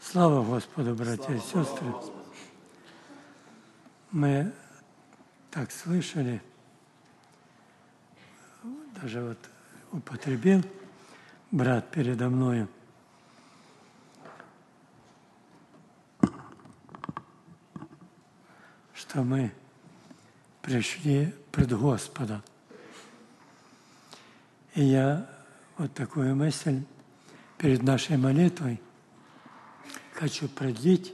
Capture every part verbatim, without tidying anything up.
Слава Господу, братья и сестры! Мы так слышали, даже вот употребил брат передо мною, что мы пришли пред Господа. И я вот такую мысль перед нашей молитвой хочу продлить,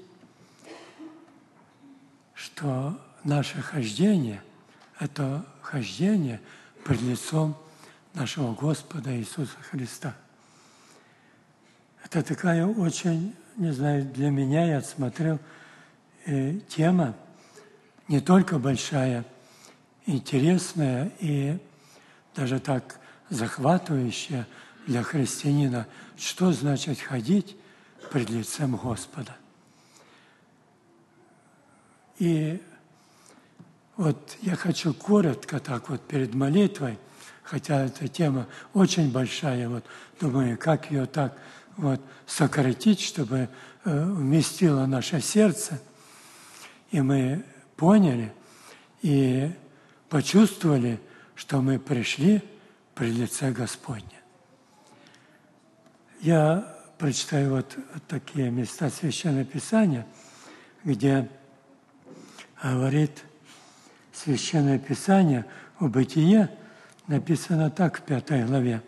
что наше хождение – это хождение пред лицом нашего Господа Иисуса Христа. Это такая очень, не знаю, для меня, я смотрел, э, тема не только большая, интересная и даже так захватывающая для христианина, что значит ходить пред лицем Господа. И вот я хочу коротко так вот перед молитвой, хотя эта тема очень большая, вот думаю, как ее так вот сократить, чтобы э, вместило наше сердце, и мы поняли и почувствовали, что мы пришли пред лице Господне. Я прочитаю вот такие места Священного Писания, где говорит Священное Писание о Бытие, написано так в пятой главе.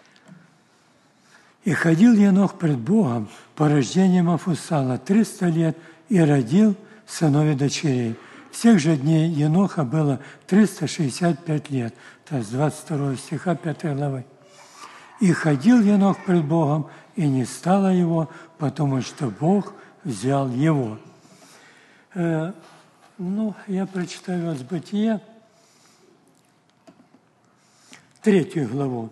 «И ходил Енох пред Богом по рождению Мафусала триста лет и родил сынов и дочерей. Всех же дней Еноха было триста шестьдесят пять лет». То есть двадцать второго стиха пятой главы. «И ходил Енох пред Богом, и не стало его, потому что Бог взял его». Э, ну, я прочитаю вот с Бытия, третью главу,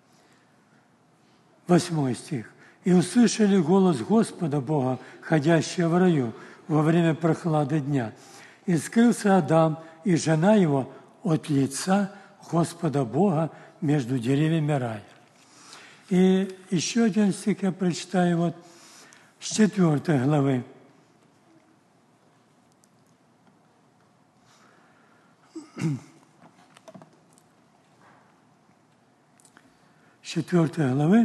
восьмой стих. «И услышали голос Господа Бога, ходящего в раю, во время прохлады дня. И скрылся Адам и жена его от лица Господа Бога между деревьями рая». И еще один стих я прочитаю вот с четвертой главы. С четвертой главы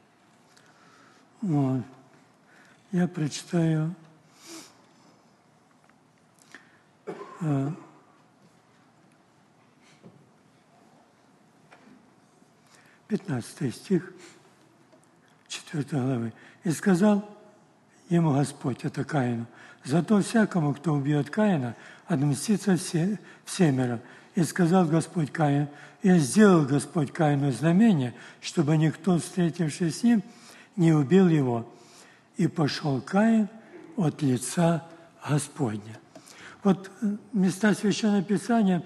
вот, я прочитаю э, пятнадцатый стих четвёртой главы. «И сказал ему Господь, это Каину, зато всякому, кто убьет Каина, отмстится все, всемеро. И сказал Господь Каин, и сделал Господь Каину знамение, чтобы никто, встретившись с ним, не убил его. И пошел Каин от лица Господня». Вот места Священного Писания,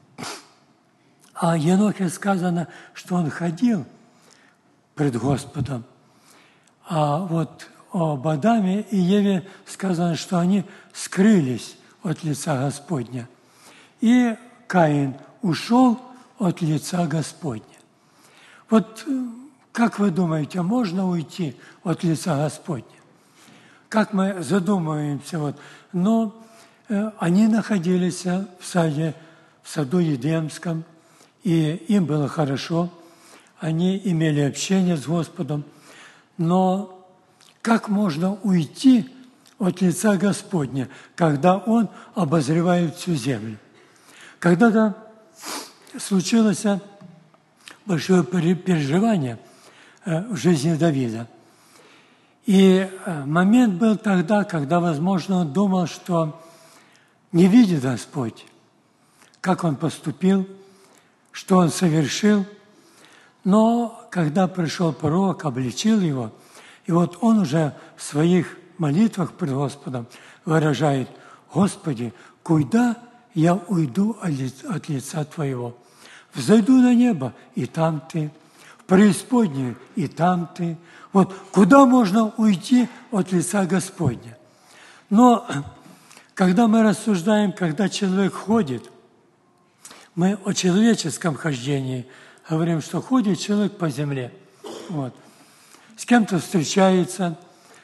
о Енохе сказано, что он ходил пред Господом, а вот об Адаме и Еве сказано, что они скрылись от лица Господня. И Каин ушел от лица Господня. Вот как вы думаете, можно уйти от лица Господня? Как мы задумываемся, вот, но э, они находились в саде, в саду Едемском, и им было хорошо, они имели общение с Господом, но как можно уйти от лица Господня, когда Он обозревает всю землю? Когда-то случилось большое переживание в жизни Давида. И момент был тогда, когда, возможно, он думал, что не видит Господь, как он поступил, что он совершил. Но когда пришел пророк, обличил его, и вот он уже в своих молитвах пред Господом выражает: «Господи, куда я уйду от лица Твоего? Взойду на небо, и там Ты, в преисподнюю, и там Ты». Вот куда можно уйти от лица Господня? Но когда мы рассуждаем, когда человек ходит, мы о человеческом хождении говорим, что ходит человек по земле. Вот. С кем-то встречается,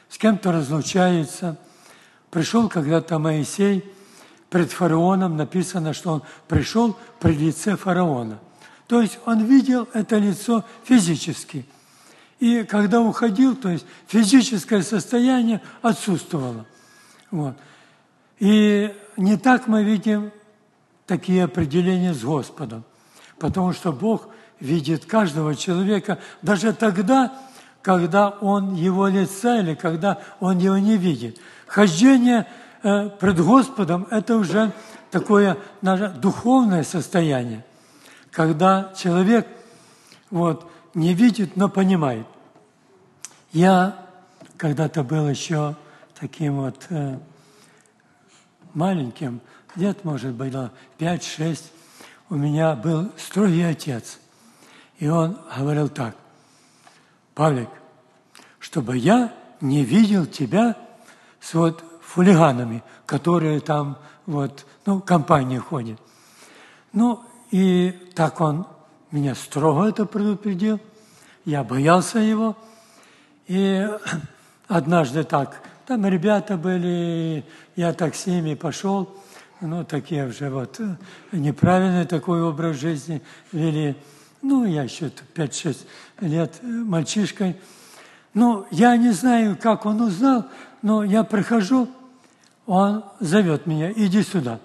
с кем-то разлучается. Пришел когда-то Моисей пред фараоном, написано, что он пришел при лице фараона. То есть он видел это лицо физически. И когда уходил, то есть физическое состояние отсутствовало. Вот. И не так мы видим такие определения с Господом. Потому что Бог видит каждого человека даже тогда, когда он его лица или когда он его не видит. Хождение э, пред Господом – это уже такое наше духовное состояние, когда человек вот, не видит, но понимает. Я когда-то был еще таким вот э, маленьким, лет, может быть, было пять-шесть, у меня был строгий отец. И он говорил так: Павлик, чтобы я не видел тебя с вот хулиганами, которые там вот, ну, компания ходит. Ну, и так он меня строго это предупредил. Я боялся его. И однажды так, там ребята были, я так с ними пошел, ну, такие уже вот неправильный такой образ жизни вели. Ну, я еще пять-шесть лет мальчишкой. Ну, я не знаю, как он узнал, но я прихожу, он зовет меня: иди сюда.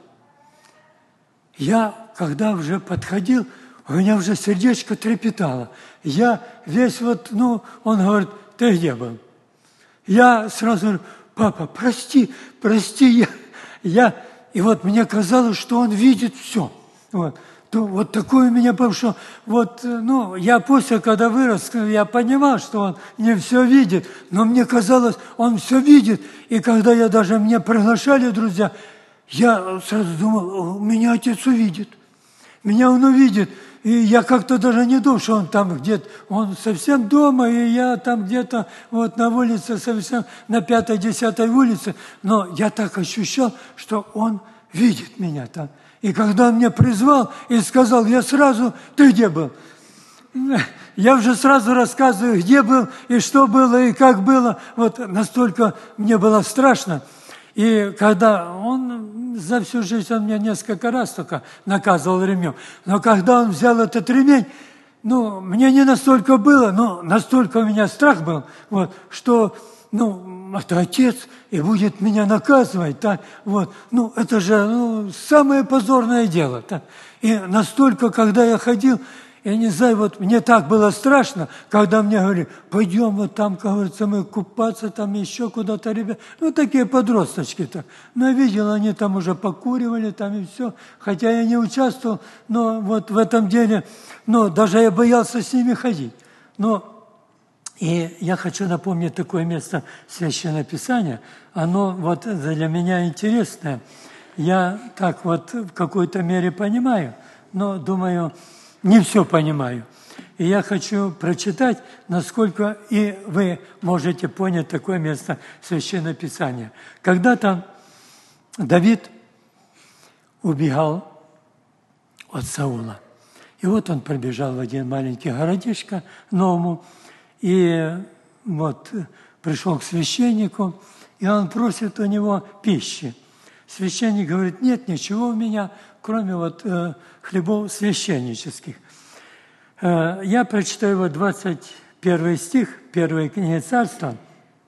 Я, когда уже подходил, у меня уже сердечко трепетало. Я весь вот, ну, он говорит: ты где был? Я сразу говорю: папа, прости, прости, я, я... И вот мне казалось, что он видит все. Вот. То, вот такое у меня было, что вот, ну, я после, когда вырос, я понимал, что он не все видит, но мне казалось, он все видит. И когда я даже, меня приглашали друзья, я сразу думал: меня отец увидит, меня он увидит. И я как-то даже не думал, что он там где-то, он совсем дома, и я там где-то вот на улице, совсем на пятой-десятой улице. Но я так ощущал, что он видит меня там. И когда он меня призвал и сказал, я сразу: ты где был? Я уже сразу рассказываю, где был, и что было, и как было. Вот настолько мне было страшно. И когда он, за всю жизнь он меня несколько раз только наказывал ремнем, но когда он взял этот ремень, ну, мне не настолько было, но настолько у меня страх был, вот, что, ну, это отец и будет меня наказывать, так, вот, ну, это же, ну, самое позорное дело, так. И настолько, когда я ходил, я не знаю, вот мне так было страшно, когда мне говорили: пойдем вот там, как говорится, мы купаться, там еще куда-то, ребята. Ну, такие подросточки-то. Но я видел, они там уже покуривали, там и все. Хотя я не участвовал, но вот в этом деле, но даже я боялся с ними ходить. Но и я хочу напомнить такое место Священного Писания. Оно вот для меня интересное. Я так вот в какой-то мере понимаю, но думаю, не все понимаю. И я хочу прочитать, насколько и вы можете понять такое место Священного Писания. Когда-то Давид убегал от Саула. И вот он пробежал в один маленький городишко новому, и вот пришел к священнику, и он просит у него пищи. Священник говорит: нет ничего у меня, кроме вот э, хлебов священнических. Э, я прочитаю вот двадцать первый стих первой книги Царства,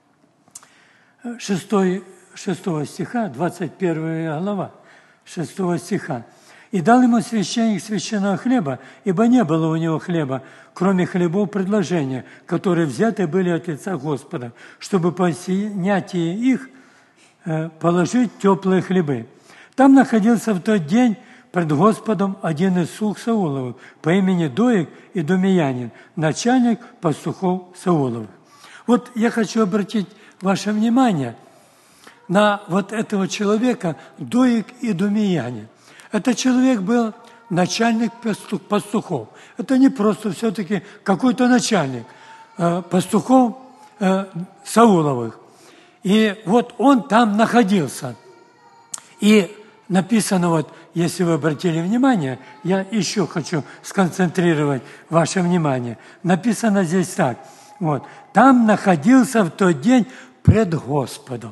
шестой, шестого стиха, двадцать первая глава, шестого стиха. «И дал ему священник священного хлеба, ибо не было у него хлеба, кроме хлебов предложения, которые взяты были от лица Господа, чтобы по снятии их положить теплые хлебы. Там находился в тот день пред Господом один из слуг Сауловых по имени Доик и Домиянин, начальник пастухов Сауловых». Вот я хочу обратить ваше внимание на вот этого человека Доик и Домиянин. Этот человек был начальник пастухов. Это не просто все-таки какой-то начальник пастухов Сауловых. И вот он там находился. И написано, вот, если вы обратили внимание, я еще хочу сконцентрировать ваше внимание. Написано здесь так. Вот, там находился в тот день пред Господом.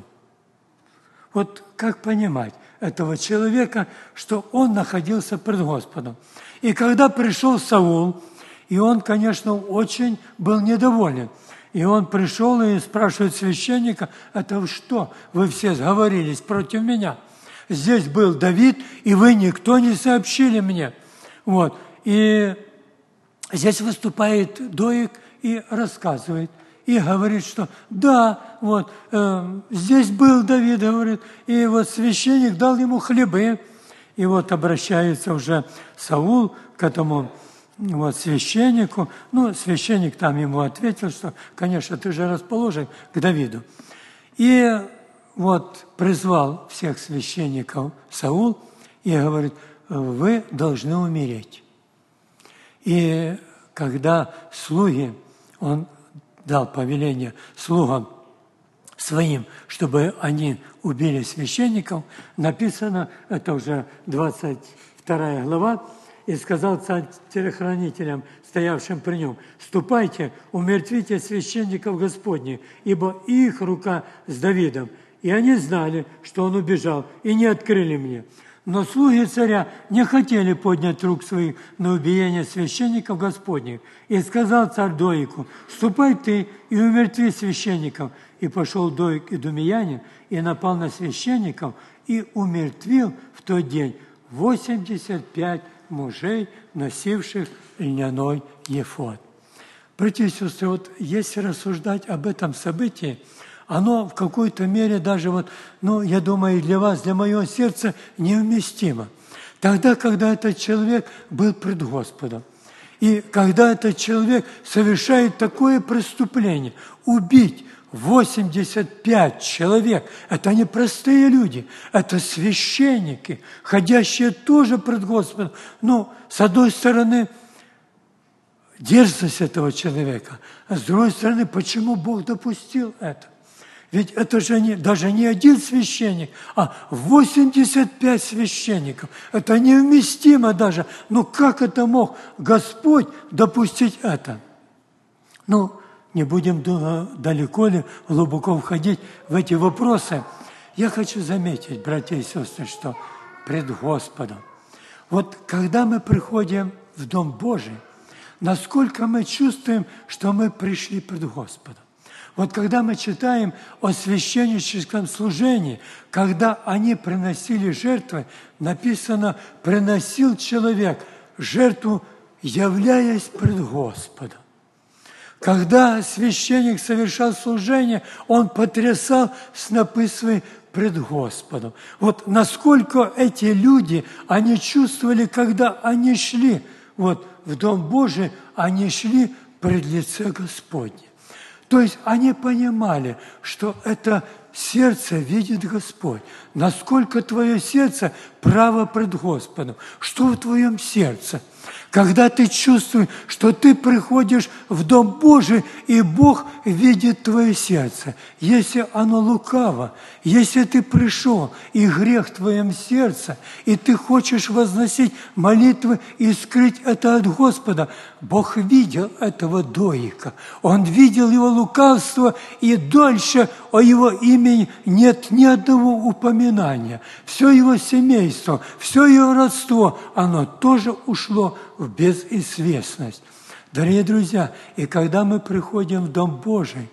Вот как понимать этого человека, что он находился пред Господом. И когда пришел Саул, и он, конечно, очень был недоволен, и он пришел и спрашивает священника: это что? Вы все сговорились против меня. Здесь был Давид, и вы никто не сообщили мне. Вот. И здесь выступает Доик и рассказывает, и говорит, что да, вот, э, здесь был Давид, говорит, и вот священник дал ему хлебы. И вот обращается уже Саул к этому вот священнику. Ну, священник там ему ответил, что, конечно, ты же расположен к Давиду. И вот призвал всех священников Саул и говорит: вы должны умереть. И когда слуги, он дал повеление слугам своим, чтобы они убили священников, написано, это уже двадцать вторая глава, и сказал царь телохранителям, стоявшим при нем: ступайте, умертвите священников Господних, ибо их рука с Давидом. И они знали, что он убежал, и не открыли мне. Но слуги царя не хотели поднять рук своих на убиение священников Господних. И сказал царь Доику: ступай ты и умертви священников. И пошел Доик идумеянин, и напал на священников, и умертвил в тот день восемьдесят пять мужей, носивших льняной ефод. Братья и сестры, вот если рассуждать об этом событии, оно в какой-то мере даже, вот, ну, я думаю, для вас, для моего сердца невместимо. Тогда, когда этот человек был пред Господом, и когда этот человек совершает такое преступление, убить восемьдесят пять человек, это не простые люди, это священники, ходящие тоже пред Господом. Ну, с одной стороны, дерзость этого человека, а с другой стороны, почему Бог допустил это? Ведь это же не, даже не один священник, а восемьдесят пять священников. Это невместимо даже. Ну как это мог Господь допустить это? Ну, не будем далеко ли, глубоко входить в эти вопросы. Я хочу заметить, братья и сестры, что пред Господом. Вот когда мы приходим в Дом Божий, насколько мы чувствуем, что мы пришли пред Господом. Вот когда мы читаем о священническом служении, когда они приносили жертвы, написано: приносил человек жертву, являясь пред Господом. Когда священник совершал служение, он потрясал снопы свои пред Господом. Вот насколько эти люди, они чувствовали, когда они шли вот, в Дом Божий, они шли пред лице Господне. То есть они понимали, что это сердце видит Господь. Насколько твое сердце право пред Господом. Что в твоем сердце? Когда ты чувствуешь, что ты приходишь в Дом Божий, и Бог видит твое сердце. Если оно лукаво, если ты пришел, и грех в твоем сердце, и ты хочешь возносить молитвы и скрыть это от Господа, Бог видел этого Доика. Он видел его лукавство, и дальше о его имени нет ни одного упоминания. Все его семейство, все его родство, оно тоже ушло в безызвестность. Дорогие друзья, и когда мы приходим в Дом Божий,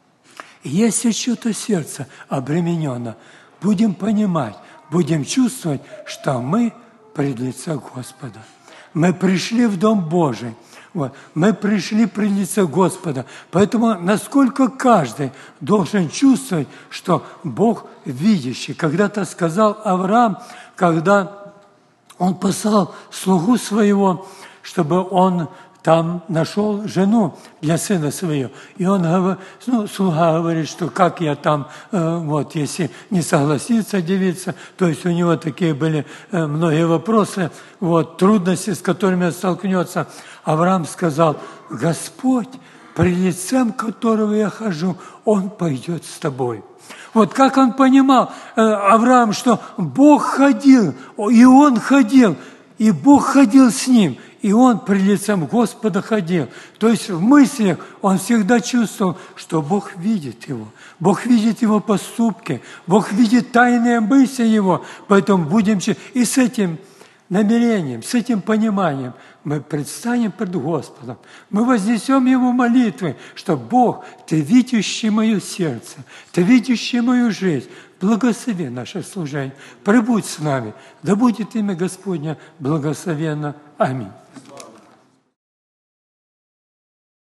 если чье-то сердце обременено, будем понимать, будем чувствовать, что мы пред лице Господа. Мы пришли в Дом Божий. Вот. Мы пришли пред лице Господа. Поэтому насколько каждый должен чувствовать, что Бог видящий. Когда-то сказал Авраам, когда он послал слугу своего, чтобы он там нашел жену для сына своего. И он говорит, ну, слуга говорит, что как я там, э, вот, если не согласится девица, то есть у него такие были э, многие вопросы, вот, трудности, с которыми он столкнется. Авраам сказал: Господь, пред лицем которого я хожу, Он пойдет с тобой. Вот как он понимал, э, Авраам, что Бог ходил, и он ходил, и Бог ходил с ним. и он при лицем Господа ходил. То есть в мыслях он всегда чувствовал, что Бог видит его. Бог видит его поступки, Бог видит тайные мысли его. Поэтому будем... И с этим намерением, с этим пониманием мы предстанем пред Господом. Мы вознесем Ему молитвы, что Бог, Ты видящий мое сердце, Ты видящий мою жизнь, благослови наше служение, пребудь с нами, да будет имя Господня благословенно. Аминь.